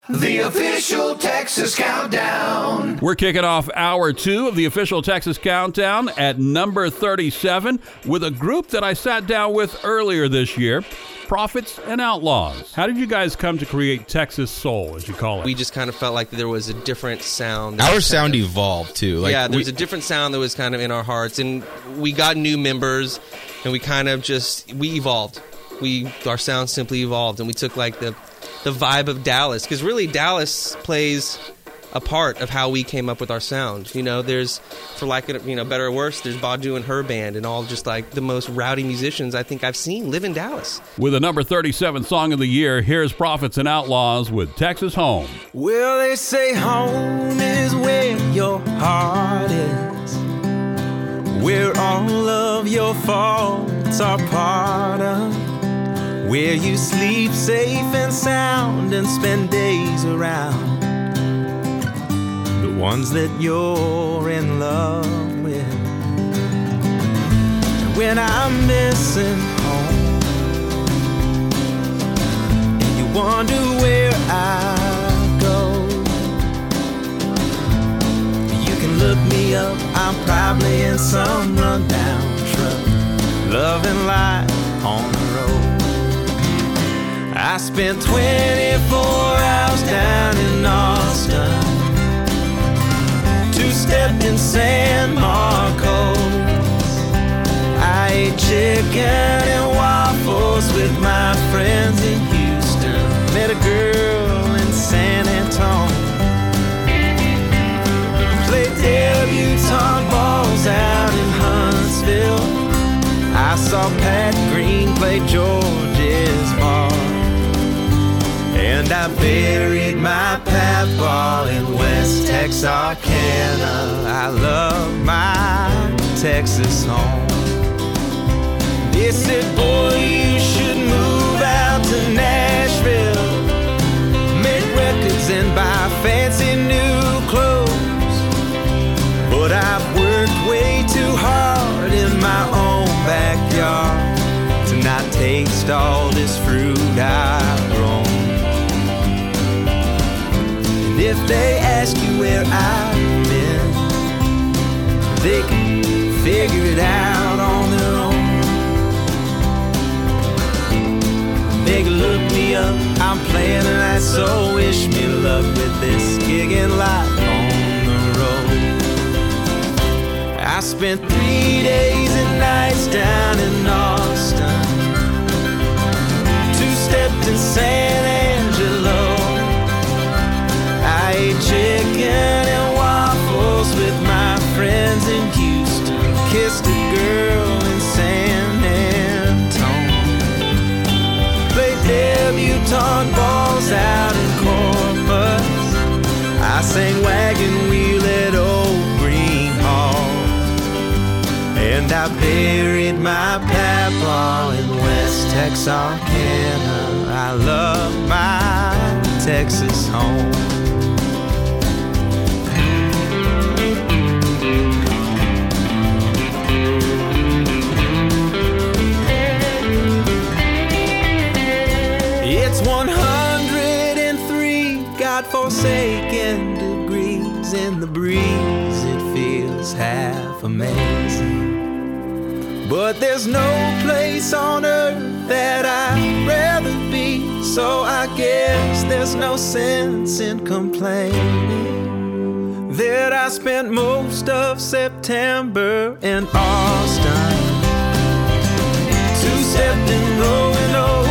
The official Texas Countdown. We're kicking off hour 2 of the official Texas Countdown at number 37 with a group that I sat down with earlier this year, Prophets and Outlaws. How did you guys come to create Texas Soul, as you call it? We just kind of felt like there was a different sound. Our sound evolved, too. Like, there was a different sound that was kind of in our hearts, and we got new members, and we kind of we evolved. Our sound simply evolved, and we took like the vibe of Dallas, because really Dallas plays a part of how we came up with our sound. You know, there's, for like it, better or worse, there's Badu and her band, and all just like the most rowdy musicians I think I've seen live in Dallas. With a number 37 song of the year, here's Prophets and Outlaws with Texas Home. Well, they say home is where your heart is, where all of your faults are part of, where you sleep safe and sound and spend days around the ones that you're in love with. And when I'm missing home and you wonder where I go, you can look me up. I'm probably in some rundown truck, loving life on the road. I spent 24 hours down in Austin, two-stepped in San Marcos. I ate chicken and waffles with my friends in Houston, met a girl in San Antonio, played debutante balls out in Huntsville. I saw Pat Green play George's bar, and I buried my papaw in West Texarkana. I love my Texas home. They said, boy, you should move out to Nashville, make records and buy fancy new clothes. But I've worked way too hard in my own backyard to not taste all this fruit I've grown. If they ask you where I've been, they can figure it out on their own. They can look me up, I'm playing tonight, so wish me luck with this gig and life on the road. I spent 3 days and nights down in Austin, two-stepped in San Angelo. I ate chicken and waffles with my friends in Houston, kissed a girl in San Antonio, played debutante balls out in Corpus. I sang Wagon Wheel at Old Green Hall, and I buried my papaw in West Texarkana. I love my Texas home. It's 103 God-forsaken degrees in the breeze. It feels half amazing, but there's no place on earth that I'd rather be. So I guess there's no sense in complaining that I spent most of September in Austin, two-stepped in Roanoke.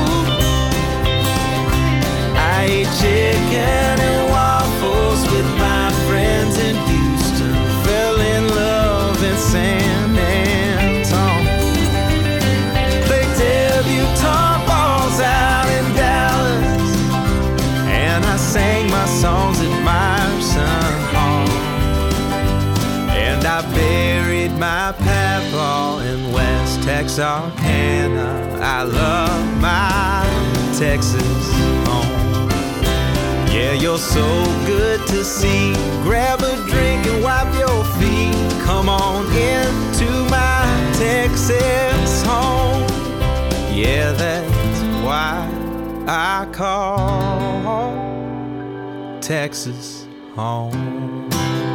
I ate chicken and waffles with my friends in Houston, fell in love in San Antonio, played debutante balls out in Dallas, and I sang my songs at Meyerson Hall, and I buried my papaw in West Texarkana. I love my Texas home. Yeah, you're so good to see. Grab a drink and wipe your feet. Come on into my Texas home. Yeah, that's why I call Texas home.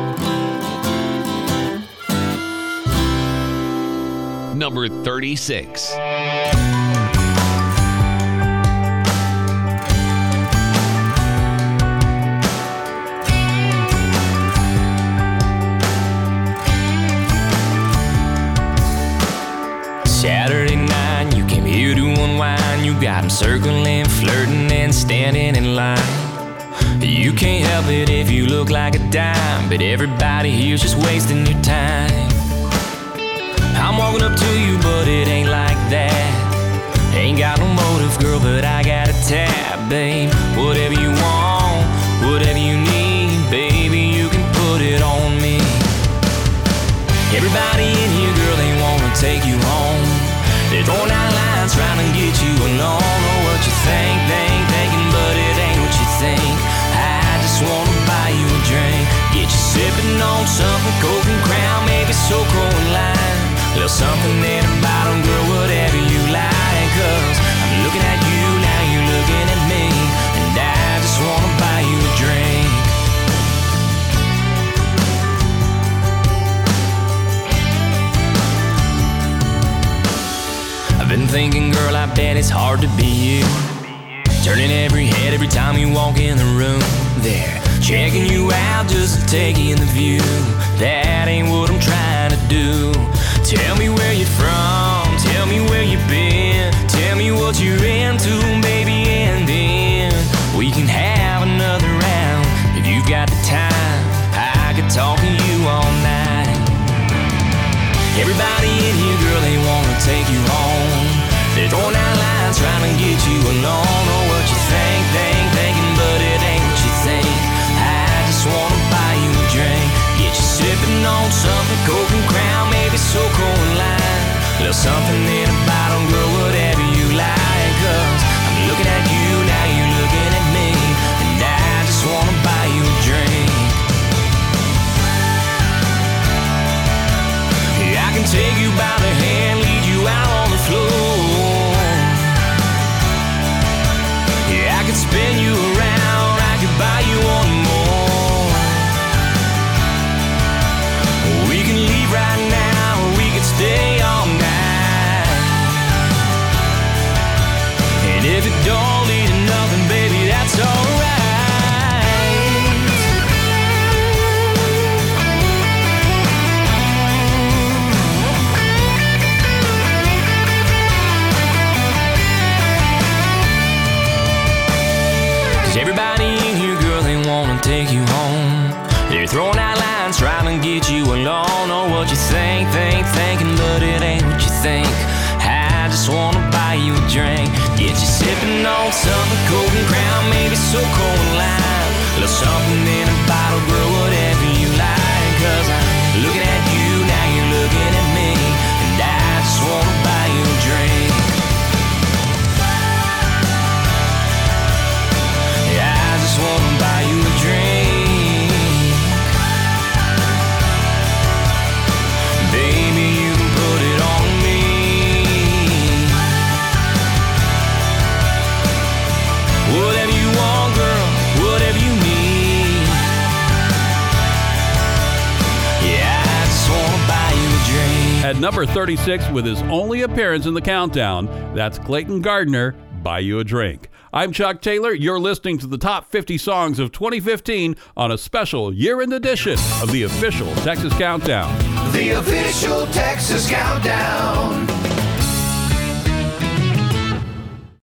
Number 36. Saturday night, you came here to unwind. You got 'em circling, flirting, and standing in line. You can't help it if you look like a dime, but everybody here's just wasting your time. I'm walking up to you, but it ain't like that. Ain't got no motive, girl, but I got a tab, babe. Whatever you want, whatever you need, baby, you can put it on me. Everybody in here, girl, they wanna take you home. They're throwing out lines, trying to get you alone. Know what you thinking, but it ain't what you think. I just wanna buy you a drink, get you sipping on something, Coke and Crown, maybe SoCo and lime. Little something in a bottle, girl, whatever you like. 'Cause I'm looking at you, now you're looking at me, and I just wanna buy you a drink. I've been thinking, girl, I bet it's hard to be you. Turning every head every time you walk in the room. They're checking you out just to take in the view. That ain't what I'm trying to do. Tell me where you're from, tell me where you've been, tell me what you're into, baby, and then we can have another round. If you got the time, I could talk to you all night. Everybody in here, girl, they wanna take you home. They're throwing out lines, trying to get you alone. Know what you thinking, but it ain't what you think. I just wanna buy you a drink, get you sipping on something, Coke and Crown, maybe SoCo and lime. Little something in a bottle, girl, whatever you like. 'Cause I'm looking at you, now you're looking at me, and I just wanna buy you a drink. I can take you by the hand, lead you out on the floor. Yeah, I could spin you around, I could buy you one more. We can leave right now, or we can stay all night. And if it don't lead to nothing, baby, that's alright. Everybody in here, girl, they wanna take you home. They're throwing out lines, trying to get you alone. Know what you thinking, but it ain't what you think. I just wanna buy you a drink, get you sipping on something, Coke and Crown, maybe SoCo and lime. Little something in a bottle, girl, whatever you like. 'Cause I'm looking at you, now you're looking at me, and I just wanna buy you a drink. I just wanna buy you a drink. Baby, you can put it on me. Whatever you want, girl, whatever you need. Yeah, I just wanna buy you a drink. At number 36, with his only appearance in the countdown, that's Clayton Gardner, Buy You a Drink. I'm Chuck Taylor. You're listening to the top 50 songs of 2015 on a special year-end edition of the official Texas Countdown. The official Texas Countdown.